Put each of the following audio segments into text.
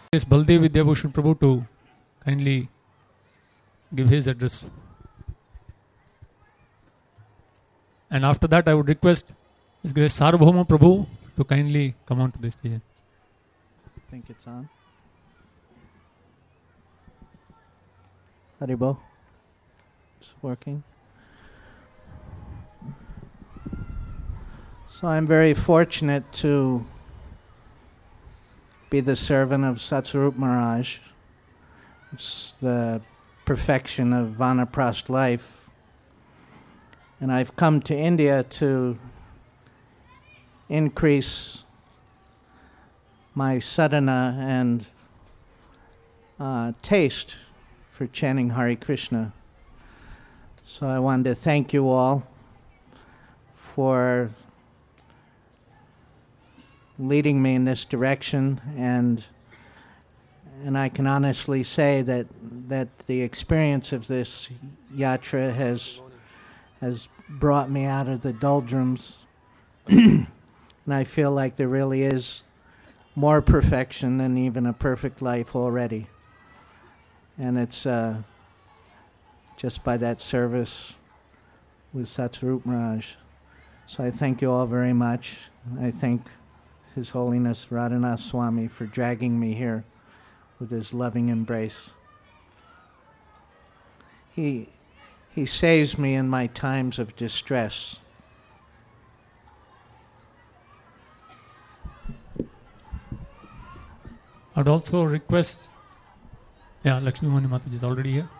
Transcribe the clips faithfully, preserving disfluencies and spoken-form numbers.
Yes, Baldev Vidyabhushan Prabhu to kindly give his address. And after that, I would request His Grace Sarvabhauma Prabhu to kindly come on to the stage. I think it's on. Haribo. It's working. So I'm very fortunate to be the servant of Satsarup Maharaj. It's the perfection of Vanaprastha life. And I've come to India to increase my sadhana and uh, taste for chanting Hare Krishna. So I wanted to thank you all for leading me in this direction, and and I can honestly say that that the experience of this yatra has has brought me out of the doldrums, and I feel like there really is more perfection than even a perfect life already, and it's uh, just by that service with Satsarup Maharaj. So I thank you all very much. I thank His Holiness Radhanath Swami for dragging me here with his loving embrace. He, he saves me in my times of distress. I'd also request, yeah, Lakshmi Mani Mataji is already here.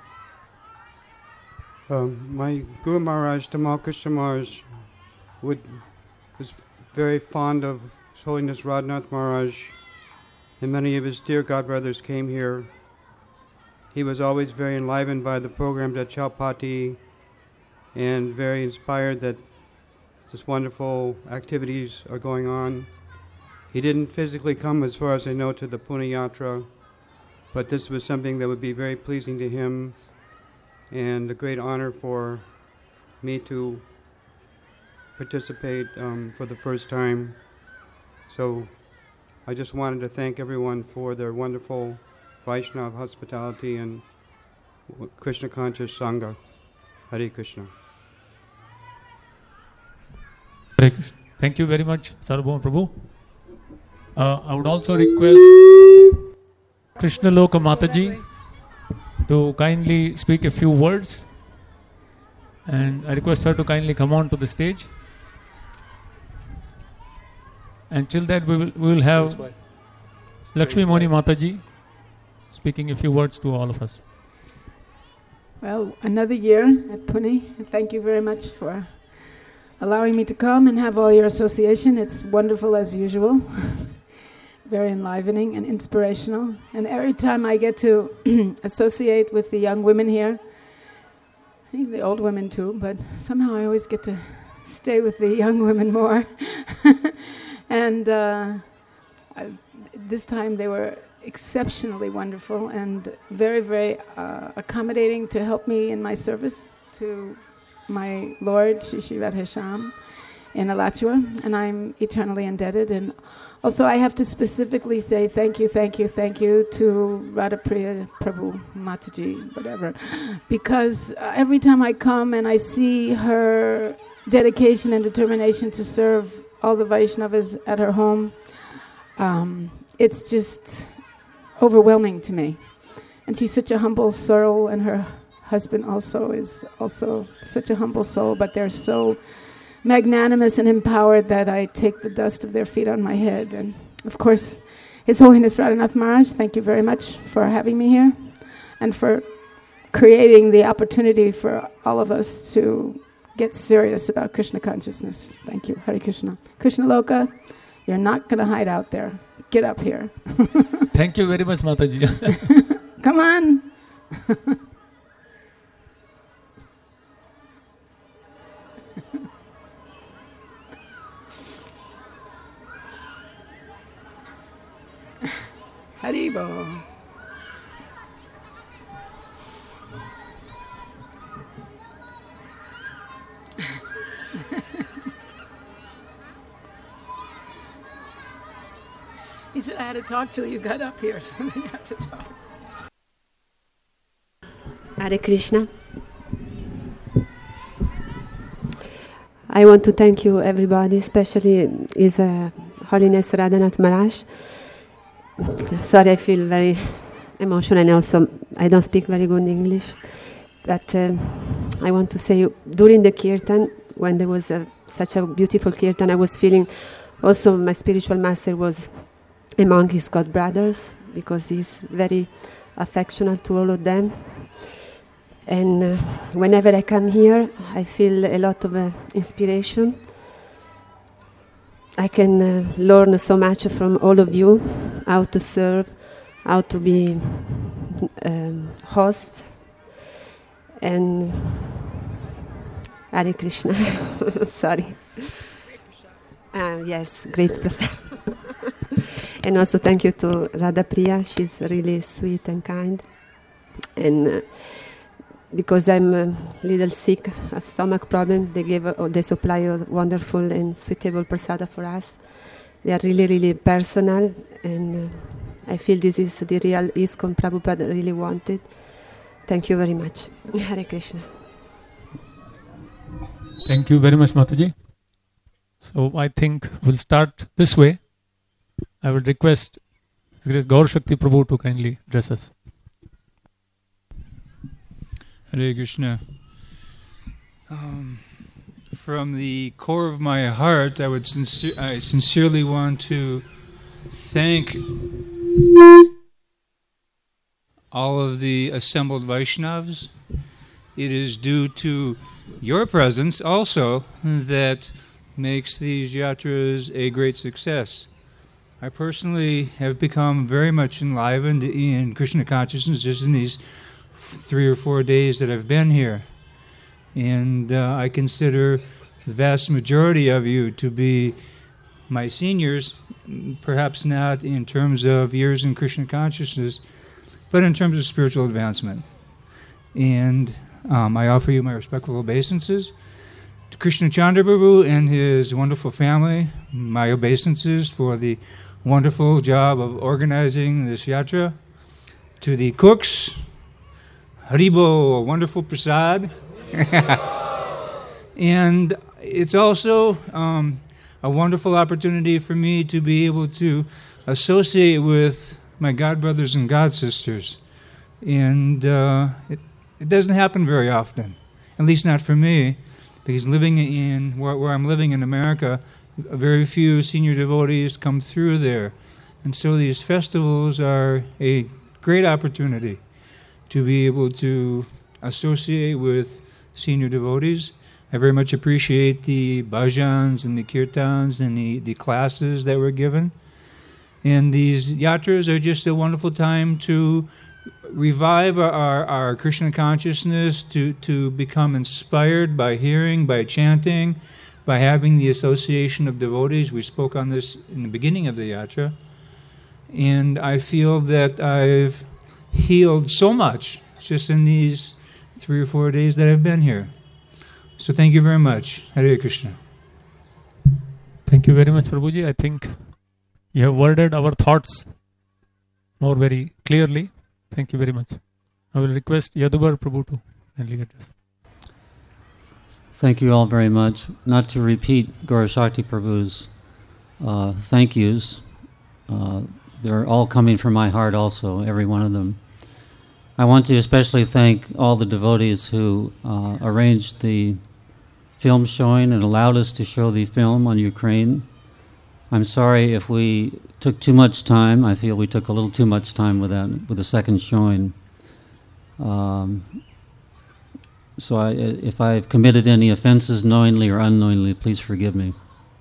Um, my Guru Maharaj, Tamal Krishna Maharaj, would, was very fond of His Holiness Radhanath Maharaj, and many of his dear godbrothers came here. He was always very enlivened by the programs at Chowpatty and very inspired that this wonderful activities are going on. He didn't physically come, as far as I know, to the Pune Yatra, but this was something that would be very pleasing to him and a great honor for me to participate um, for the first time. So I just wanted to thank everyone for their wonderful Vaishnava hospitality and Krishna conscious Sangha. Hare Krishna. Hare Krishna. Thank you very much, Sarvabhauma Prabhu. Uh, I would also request Krishna Loka Mataji to kindly speak a few words, and I request her to kindly come on to the stage. And till that, we will, we will have Lakshmi Mani Mataji speaking a few words to all of us. Well, another year at Pune, and thank you very much for allowing me to come and have all your association. It's wonderful as usual, very enlivening and inspirational. And every time I get to associate with the young women here, I think the old women too, but somehow I always get to stay with the young women more. And uh, I, this time they were exceptionally wonderful and very, very uh, accommodating to help me in my service to my Lord, Shri Shri Radhesham, in Alachua, and I'm eternally indebted. And also I have to specifically say thank you, thank you, thank you to Radhapriya Prabhu, Mataji, whatever, because uh, every time I come and I see her dedication and determination to serve all the Vaishnavas at her home, um, it's just overwhelming to me. And she's such a humble soul, and her husband also is also such a humble soul, but they're so magnanimous and empowered that I take the dust of their feet on my head. And of course, His Holiness Radhanath Maharaj, thank you very much for having me here and for creating the opportunity for all of us to get serious about Krishna consciousness. Thank you. Hare Krishna. Krishna Loka, you're not going to hide out there. Get up here. Thank you very much, Mataji. Come on. Haribo. He said I had to talk till you got up here, so then you have to talk. Hare Krishna. I want to thank you, everybody, especially His uh, Holiness Radhanath Maharaj. Sorry, I feel very emotional, and also I don't speak very good English. But uh, I want to say, during the kirtan, when there was a, such a beautiful kirtan, I was feeling also my spiritual master was among his god brothers, because he's very affectionate to all of them. And uh, whenever I come here, I feel a lot of uh, inspiration. I can uh, learn so much from all of you, how to serve, how to be um, host. And Hare Krishna. Sorry. Uh, yes, great person. And also thank you to Radha Priya. She's really sweet and kind. And uh, because I'm a little sick, a stomach problem, they gave uh, they supply a wonderful and suitable prasada for us. They are really, really personal, and uh, I feel this is the real ISKCON Prabhupada really wanted. Thank you very much. Hare Krishna. Thank you very much, Mataji. So I think we'll start this way. I would request His Grace Gaur Shakti Prabhu to kindly address us. Hare Krishna. Um, from the core of my heart, I would sincere, I sincerely want to thank all of the assembled Vaishnavas. It is due to your presence also that makes these yatras a great success. I personally have become very much enlivened in Krishna consciousness just in these three or four days that I've been here. And uh, I consider the vast majority of you to be my seniors, perhaps not in terms of years in Krishna consciousness, but in terms of spiritual advancement. And um, I offer you my respectful obeisances. To Krishna Chandra Prabhu and his wonderful family, my obeisances for the wonderful job of organizing this yatra. To the cooks, Haribo, a wonderful prasad. And it's also um, a wonderful opportunity for me to be able to associate with my god brothers and god sisters. And uh, it, it doesn't happen very often, at least not for me, because living in where, where I'm living in America, very few senior devotees come through there. And so these festivals are a great opportunity to be able to associate with senior devotees. I very much appreciate the bhajans and the kirtans and the, the classes that were given. And these yatras are just a wonderful time to revive our, our, our Krishna consciousness, to, to become inspired by hearing, by chanting, by having the association of devotees. We spoke on this in the beginning of the yatra. And I feel that I've healed so much just in these three or four days that I've been here. So thank you very much. Hare Krishna. Thank you very much, Prabhuji. I think you have worded our thoughts more very clearly. Thank you very much. I will request Yadubar Prabhu to kindly address. Thank you all very much. Not to repeat Gaur Shakti Prabhu's uh, thank yous. Uh, they're all coming from my heart also, every one of them. I want to especially thank all the devotees who uh, arranged the film showing and allowed us to show the film on Ukraine. I'm sorry if we took too much time. I feel we took a little too much time with that, with the second showing. Um, so I, if I've committed any offenses knowingly or unknowingly, please forgive me.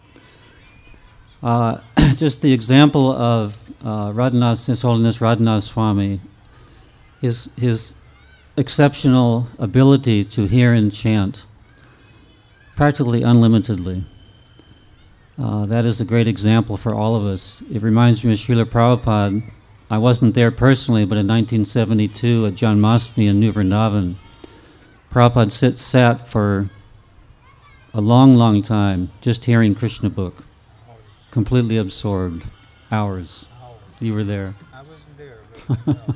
Uh, just the example of uh, Radhanath, His Holiness Radhanath Swami, his, his exceptional ability to hear and chant practically unlimitedly. Uh, that is a great example for all of us. It reminds me of Srila Prabhupada. I wasn't there personally, but in nineteen seventy-two at Janmashtami in New Vrindavan, Prabhupada sit, sat for a long, long time just hearing Krishna book, completely absorbed, hours. You were there. I wasn't there. But no.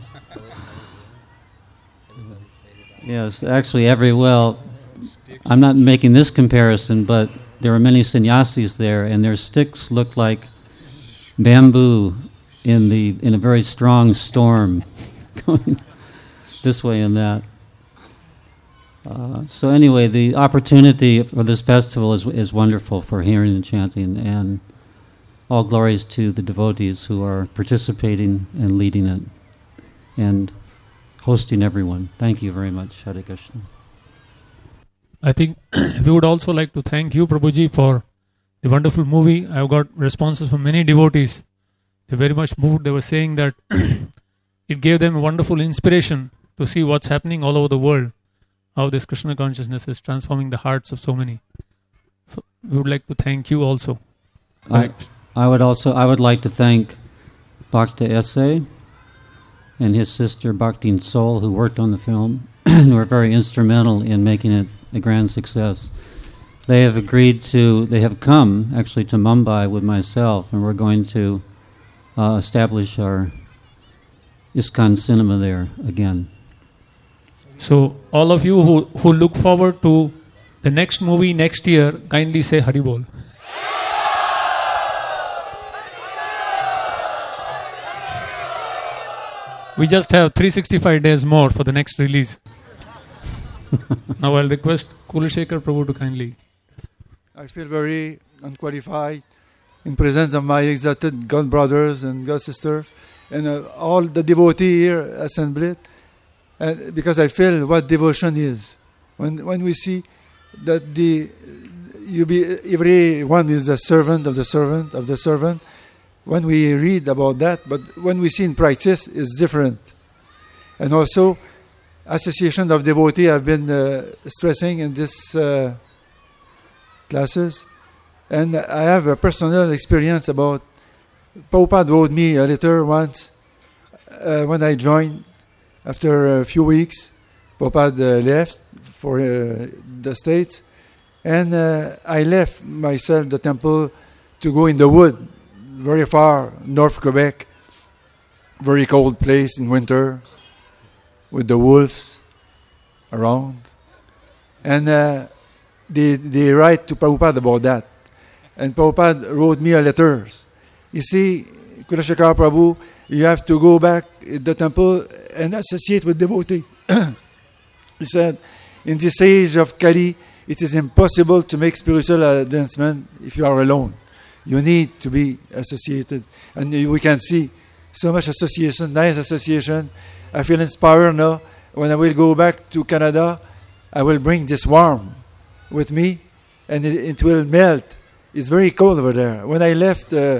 Yes, actually, every well, I'm not making this comparison, but there were many sannyasis there, and their sticks looked like bamboo in the in a very strong storm, going this way and that. Uh, so anyway, the opportunity for this festival is is wonderful for hearing and chanting, and all glories to the devotees who are participating and leading it, and hosting everyone. Thank you very much, Hare Krishna. I think we would also like to thank you, Prabhuji, for the wonderful movie. I've got responses from many devotees. They're very much moved. They were saying that it gave them a wonderful inspiration to see what's happening all over the world, how this Krishna consciousness is transforming the hearts of so many. So we would like to thank you also. I, I would also I would like to thank Bhakta S A and his sister Bhaktin Sol, who worked on the film and were very instrumental in making it a grand success. They have agreed to, they have come actually to Mumbai with myself, and we're going to uh, establish our ISKCON cinema there again. So all of you who, who look forward to the next movie next year, kindly say Haribol. We just have three hundred sixty-five days more for the next release. Now I'll request Kulashekar Prabhu to kindly. I feel very unqualified in presence of my exalted God brothers and God sisters and uh, all the devotees here assembled, and because I feel what devotion is. When when we see that the you be everyone is the servant of the servant of the servant. When we read about that, but when we see in practice, it's different. And also, association of devotees have been uh, stressing in this uh, classes. And I have a personal experience about, Prabhupada wrote me a letter once uh, when I joined after a few weeks. Prabhupada uh, left for uh, the States. And uh, I left myself the temple to go in the wood. Very far, North Quebec, very cold place in winter, with the wolves around. And uh, they, they write to Prabhupada about that. And Prabhupada wrote me a letter. You see, Kulashekar Prabhu, you have to go back to the temple and associate with devotee. He said, in this age of Kali, it is impossible to make spiritual advancement if you are alone. You need to be associated. And we can see so much association, nice association. I feel inspired now. When I will go back to Canada, I will bring this warm with me, and it, it will melt. It's very cold over there. When I left uh,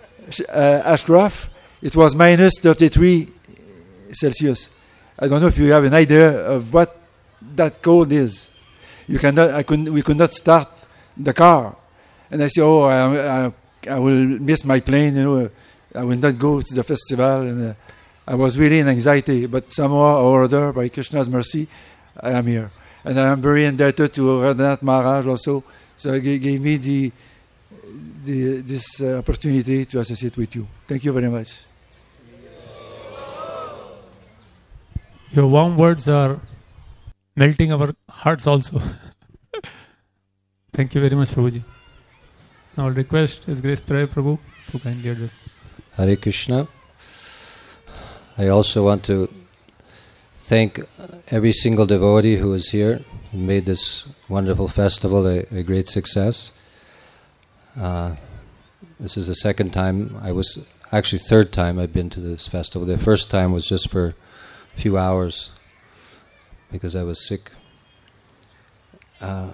uh, Ashcroft, it was minus thirty-three Celsius. I don't know if you have an idea of what that cold is. You cannot. I could. We could not start the car. And I say, oh, I, I, I will miss my plane, you know, I will not go to the festival. And uh, I was really in anxiety, but somehow or other, by Krishna's mercy, I am here. And I am very indebted to Radhanath Maharaj also. So he gave me the, the this uh, opportunity to associate with you. Thank you very much. Your warm words are melting our hearts also. Thank you very much, Prabhuji. Now I'll request His Grace Tray Prabhu to kindly address. Hare Krishna. I also want to thank every single devotee who is here and made this wonderful festival a, a great success. Uh, this is the second time, I was actually third time I've been to this festival. The first time was just for a few hours because I was sick. Uh,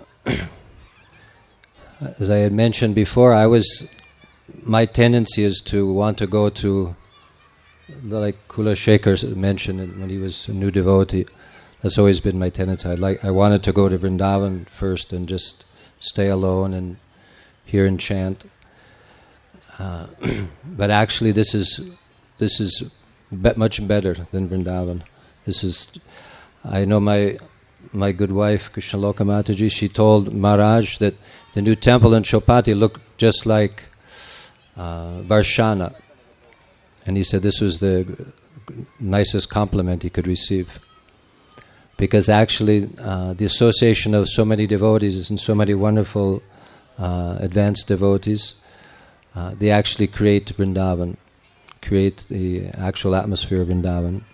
As I had mentioned before, I was, my tendency is to want to go to, like Kulashekar mentioned when he was a new devotee, that's always been my tendency. I like, I wanted to go to Vrindavan first and just stay alone and hear and chant. Uh, but actually this is, this is be- much better than Vrindavan. This is, I know my my good wife, Krishnaloka Mataji, she told Maharaj that the new temple in Chopati looked just like uh, Varshana. And he said this was the nicest compliment he could receive. Because actually, uh, the association of so many devotees and so many wonderful uh, advanced devotees, uh, they actually create Vrindavan, create the actual atmosphere of Vrindavan.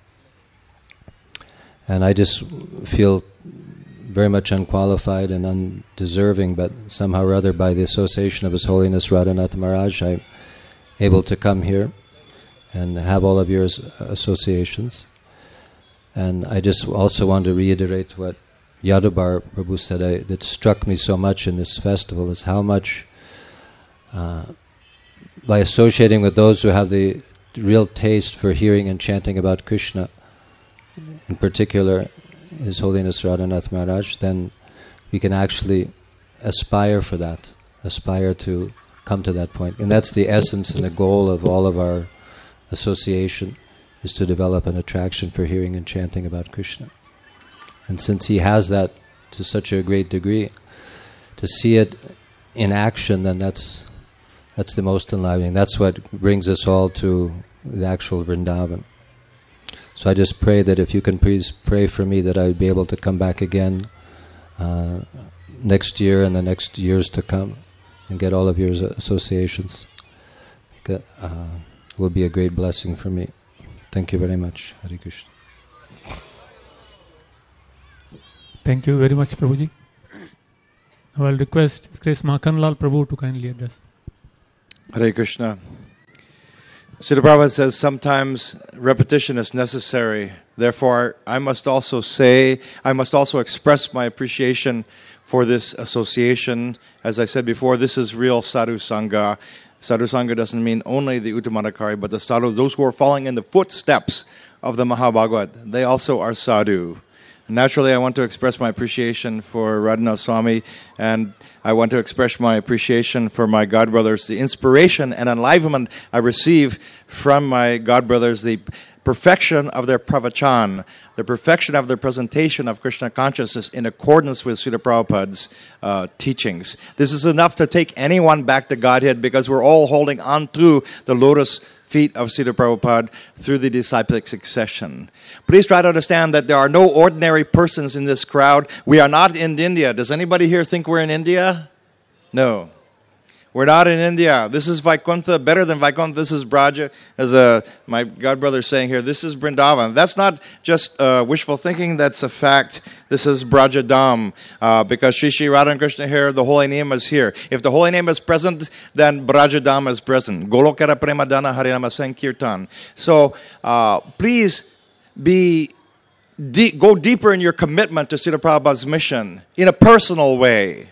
And I just feel very much unqualified and undeserving, but somehow or other, by the association of His Holiness Radhanath Maharaj, I'm able to come here and have all of your associations. And I just also want to reiterate what Yadubar Prabhu said, I, that struck me so much in this festival, is how much, uh, by associating with those who have the real taste for hearing and chanting about Krishna, in particular His Holiness Radhanath Maharaj, then we can actually aspire for that, aspire to come to that point. And that's the essence and the goal of all of our association, is to develop an attraction for hearing and chanting about Krishna. And since he has that to such a great degree, to see it in action, then that's that's the most enlivening. That's what brings us all to the actual Vrindavan. So I just pray that if you can please pray for me that I would be able to come back again uh, next year and the next years to come and get all of your associations. Uh, it will be a great blessing for me. Thank you very much. Hare Krishna. Thank you very much, Prabhuji. I will request His Grace Makhanlal Prabhu to kindly address. Hare Krishna. Srila Prabhupada says sometimes repetition is necessary. Therefore, I must also say, I must also express my appreciation for this association. As I said before, this is real Sadhu Sangha. Sadhu Sangha doesn't mean only the Uttamadhikari, but the sadhus, those who are following in the footsteps of the Mahabhagavat. They also are sadhu. Naturally, I want to express my appreciation for Radhanath Swami, and I want to express my appreciation for my godbrothers, the inspiration and enlivenment I receive from my godbrothers, the perfection of their pravachan, the perfection of their presentation of Krishna consciousness in accordance with Srila Prabhupada's uh, teachings. This is enough to take anyone back to Godhead, because we're all holding on to the lotus feet of Srila Prabhupada through the disciplic succession. Please try to understand that there are no ordinary persons in this crowd. We are not in India. Does anybody here think we're in India? No. We're not in India. This is Vaikuntha, better than Vaikuntha. This is Braja, as uh, my godbrother is saying here. This is Vrindavan. That's not just uh, wishful thinking, that's a fact. This is Brajadam, uh, because Shri Shri Radha and Krishna here, the holy name is here. If the holy name is present, then Brajadam is present. Golokara Premadana Harinama Sankirtan. So uh, please be de- go deeper in your commitment to Srila Prabhupada's mission in a personal way.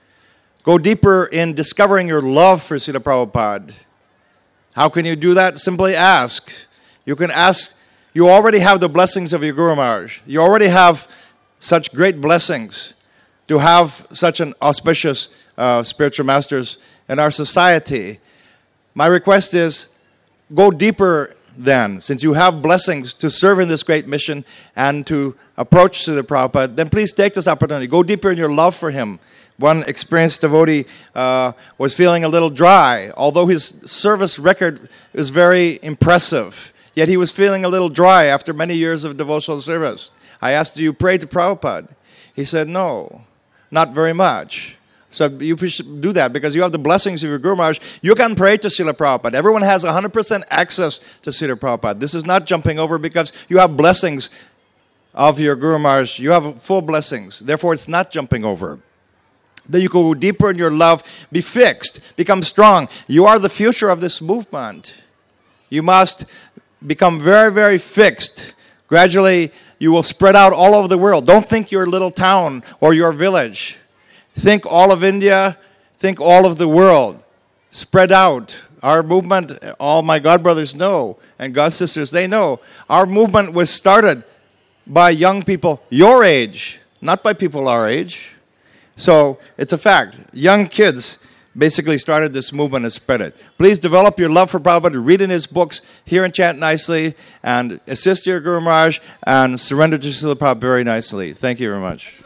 Go deeper in discovering your love for Srila Prabhupada. How can you do that? Simply ask. You can ask. You already have the blessings of your Guru Maharaj. You already have such great blessings to have such an auspicious uh, spiritual masters in our society. My request is, go deeper then. Since you have blessings to serve in this great mission and to approach Srila Prabhupada, then please take this opportunity. Go deeper in your love for him. One experienced devotee uh, was feeling a little dry, although his service record is very impressive. Yet he was feeling a little dry after many years of devotional service. I asked, do you pray to Prabhupada? He said, no, not very much. So you should do that because you have the blessings of your Guru Maharaj. You can pray to Srila Prabhupada. Everyone has one hundred percent access to Srila Prabhupada. This is not jumping over because you have blessings of your Guru Maharaj. You have full blessings. Therefore, it's not jumping over. Then you go deeper in your love, be fixed, become strong. You are the future of this movement. You must become very, very fixed. Gradually, you will spread out all over the world. Don't think your little town or your village. Think all of India. Think all of the world. Spread out. Our movement, all my godbrothers know, and godsisters, they know. Our movement was started by young people your age, not by people our age. So it's a fact. Young kids basically started this movement and spread it. Please develop your love for Prabhupada, read in his books, hear and chant nicely, and assist your Guru Maharaj, and surrender to Srila Prabhupada very nicely. Thank you very much.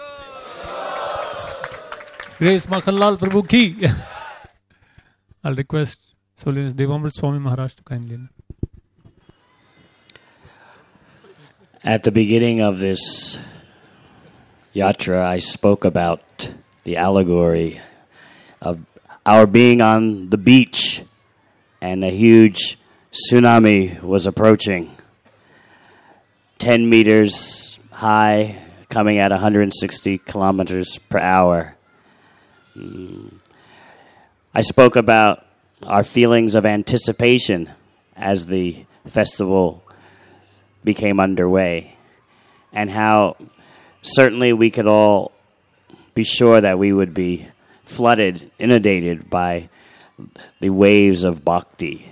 Grace Makhanlal Prabhu ki. I'll request His Holiness Devamrit Swami Maharaj to kindly. At the beginning of this yatra, I spoke about the allegory of our being on the beach and a huge tsunami was approaching, ten meters high, coming at one hundred sixty kilometers per hour. I spoke about our feelings of anticipation as the festival became underway, and how certainly we could all be sure that we would be flooded, inundated by the waves of bhakti.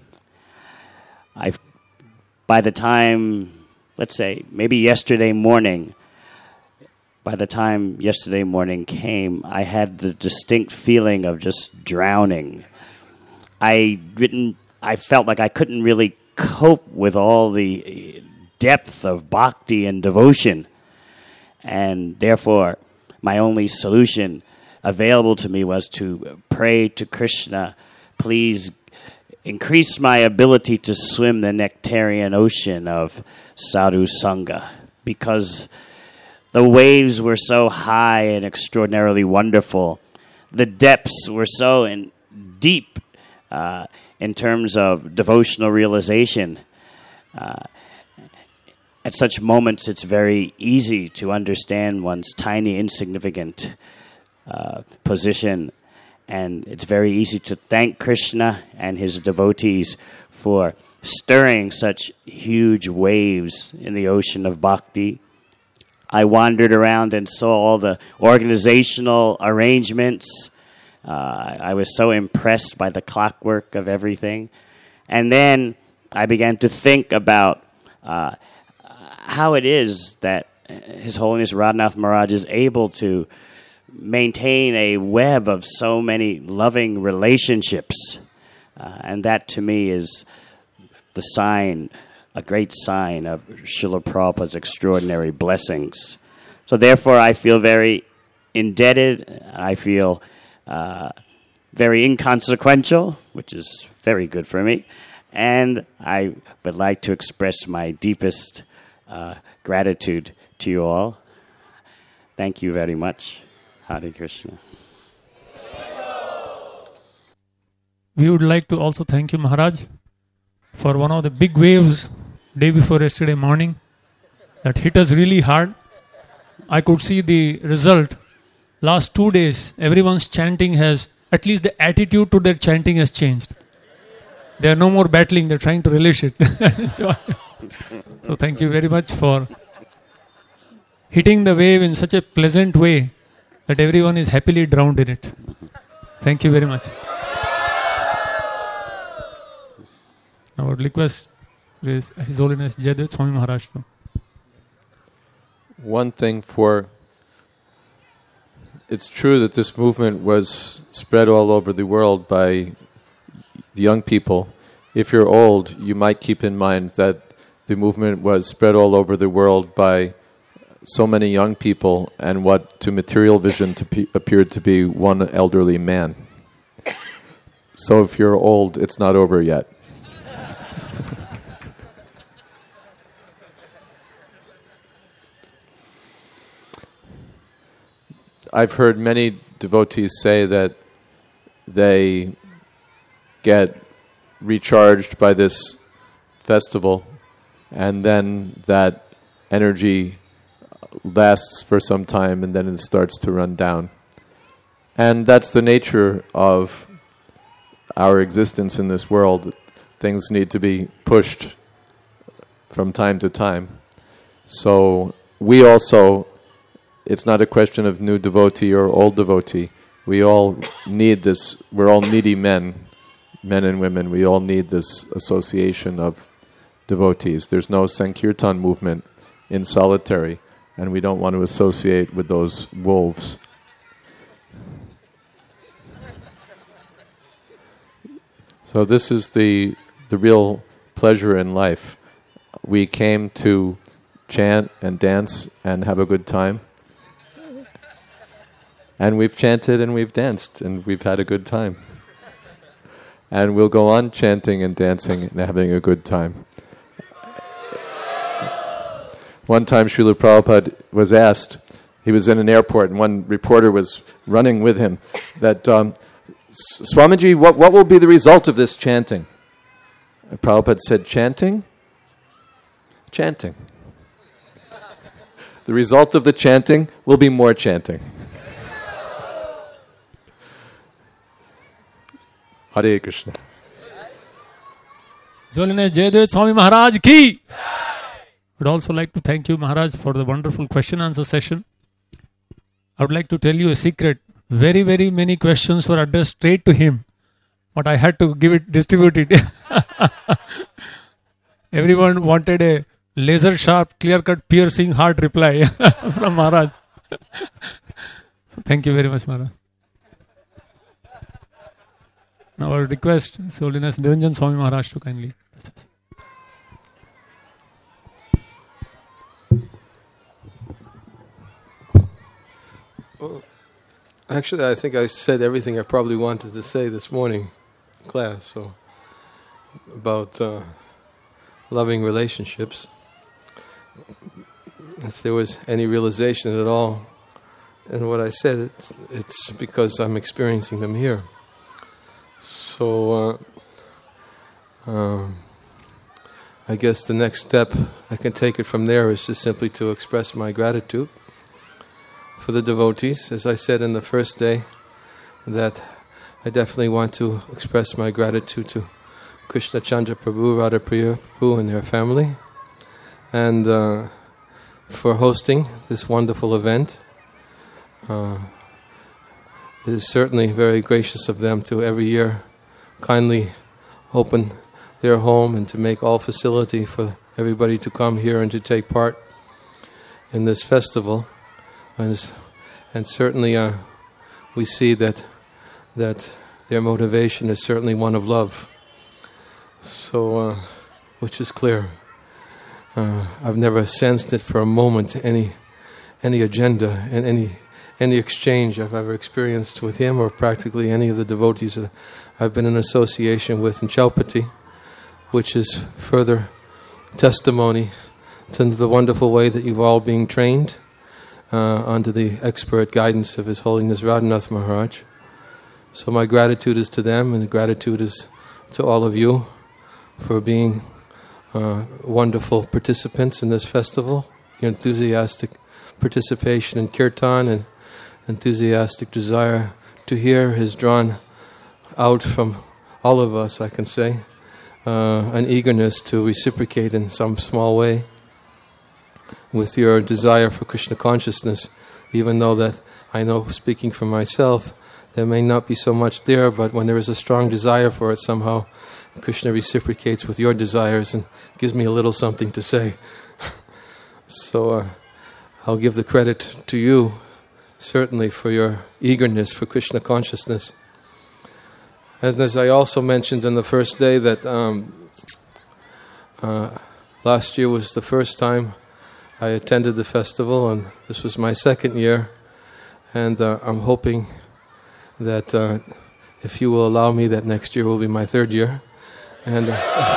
I've, by the time, let's say, maybe yesterday morning, by the time yesterday morning came, I had the distinct feeling of just drowning. I didn't, I felt like I couldn't really cope with all the depth of bhakti and devotion. And therefore, my only solution available to me was to pray to Krishna, please increase my ability to swim the nectarian ocean of sadhu sangha, because the waves were so high and extraordinarily wonderful. The depths were so in deep uh, in terms of devotional realization. Uh, at such moments, it's very easy to understand one's tiny, insignificant uh, position. And it's very easy to thank Krishna and his devotees for stirring such huge waves in the ocean of bhakti. I wandered around and saw all the organizational arrangements. Uh, I was so impressed by the clockwork of everything. And then I began to think about uh, how it is that His Holiness Radhanath Maharaj is able to maintain a web of so many loving relationships. Uh, and that to me is the sign, a great sign of Srila Prabhupada's extraordinary blessings. So therefore I feel very indebted. I feel uh, very inconsequential, which is very good for me. And I would like to express my deepest uh, gratitude to you all. Thank you very much. Hare Krishna. We would like to also thank you, Maharaj, for one of the big waves day before yesterday morning that hit us really hard. I could see the result. Last two days, everyone's chanting has, at least the attitude to their chanting has changed. They are no more battling, they're trying to relish it. So thank you very much for hitting the wave in such a pleasant way that everyone is happily drowned in it. Thank you very much. I would request His Holiness Jayadeva Swami Maharaj to. One thing for, it's true that this movement was spread all over the world by the young people. If you're old, you might keep in mind that the movement was spread all over the world by so many young people and what to material vision to pe- appeared to be one elderly man. So if you're old, it's not over yet. I've heard many devotees say that they get recharged by this festival, and then that energy lasts for some time and then it starts to run down. And that's the nature of our existence in this world. Things need to be pushed from time to time. So we also, it's not a question of new devotee or old devotee. We all need this, we're all needy men, men and women. We all need this association of devotees. There's no Sankirtan movement in solitary, and we don't want to associate with those wolves. So this is the the real pleasure in life. We came to chant and dance and have a good time. And we've chanted and we've danced and we've had a good time. And we'll go on chanting and dancing and having a good time. one time Srila Prabhupada was asked, he was in an airport and one reporter was running with him, that, um, Swamiji, what, what will be the result of this chanting? And Prabhupada said, chanting? Chanting. The result of the chanting will be more chanting. Hare Krishna. Holiness Jayadev Swami Maharaj ki! I would also like to thank you, Maharaj, for the wonderful question answer session. I would like to tell you a secret. Very, very many questions were addressed straight to him, but I had to give it, distribute it. Everyone wanted a laser sharp, clear cut, piercing, hard reply from Maharaj. So thank you very much, Maharaj. Now I request His Holiness Niranjan Swami Maharaj to kindly bless us. Well, actually, I think I said everything I probably wanted to say this morning in class. So about uh, loving relationships. If there was any realization at all in what I said, it's, it's because I'm experiencing them here. So uh, um, I guess the next step, I can take it from there, is just simply to express my gratitude for the devotees. As I said in the first day, that I definitely want to express my gratitude to Krishna Chandra Prabhu, Radha Priya Prabhu and their family, and uh, for hosting this wonderful event. Uh, it is certainly very gracious of them to every year kindly open their home and to make all facility for everybody to come here and to take part in this festival. And, and certainly uh, we see that that their motivation is certainly one of love. So, uh, which is clear. Uh, I've never sensed it for a moment, any any agenda and any any exchange I've ever experienced with him or practically any of the devotees that I've been in association with in Chaupati, which is further testimony to the wonderful way that you've all been trained uh, under the expert guidance of His Holiness Radhanath Maharaj. So my gratitude is to them, and the gratitude is to all of you for being uh, wonderful participants in this festival, your enthusiastic participation in kirtan and enthusiastic desire to hear has drawn out from all of us, I can say, uh, an eagerness to reciprocate in some small way with your desire for Krishna consciousness, even though that I know, speaking for myself, there may not be so much there, but when there is a strong desire for it, somehow Krishna reciprocates with your desires and gives me a little something to say. So uh, I'll give the credit to you, certainly, for your eagerness for Krishna consciousness. And as I also mentioned on the first day, that um, uh, last year was the first time I attended the festival, and this was my second year, and uh, I'm hoping that uh, if you will allow me, that next year will be my third year. And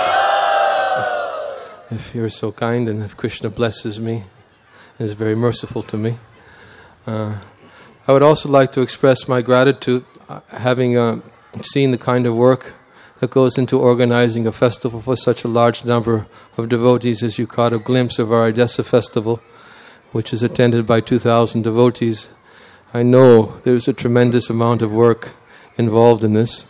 uh, if you're so kind, and if Krishna blesses me and is very merciful to me. Uh, I would also like to express my gratitude, uh, having uh, seen the kind of work that goes into organizing a festival for such a large number of devotees, as you caught a glimpse of our Odessa festival, which is attended by two thousand devotees. I know there's a tremendous amount of work involved in this,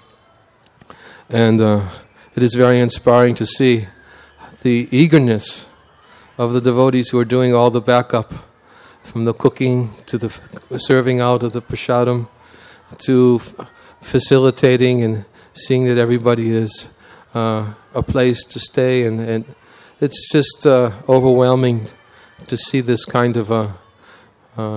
and uh, it is very inspiring to see the eagerness of the devotees who are doing all the backup, from the cooking to the f- serving out of the prasadam, to f- facilitating and seeing that everybody is uh, a place to stay, and, and it's just uh, overwhelming to see this kind of uh, uh,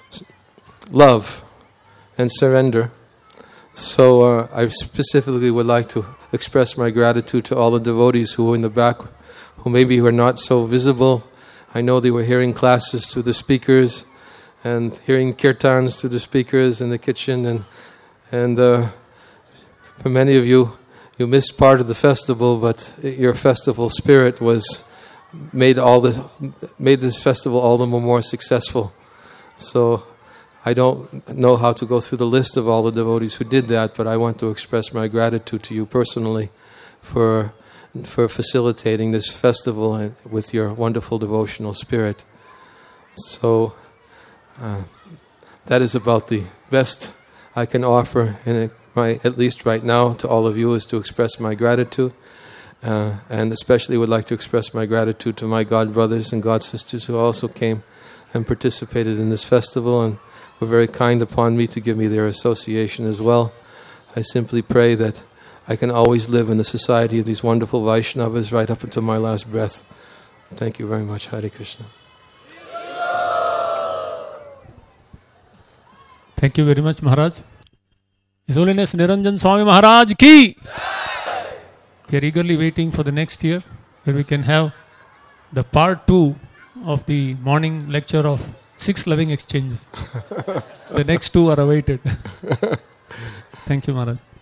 love and surrender. So uh, I specifically would like to express my gratitude to all the devotees who are in the back, who maybe were not so visible. I know they were hearing classes through the speakers and hearing kirtans through the speakers in the kitchen, and and uh, for many of you, you missed part of the festival, but your festival spirit was made all this made this festival all the more successful. So I don't know how to go through the list of all the devotees who did that, but I want to express my gratitude to you personally for for facilitating this festival with your wonderful devotional spirit. So uh, that is about the best I can offer, and my, at least right now, to all of you, is to express my gratitude. Uh, and especially would like to express my gratitude to my God brothers and God sisters who also came and participated in this festival and were very kind upon me to give me their association as well. I simply pray that I can always live in the society of these wonderful Vaishnavas right up until my last breath. Thank you very much. Hare Krishna. Thank you very much, Maharaj. His Holiness Niranjan Swami Maharaj ki! We are eagerly waiting for the next year, where we can have the part two of the morning lecture of six loving exchanges. The next two are awaited. Thank you, Maharaj.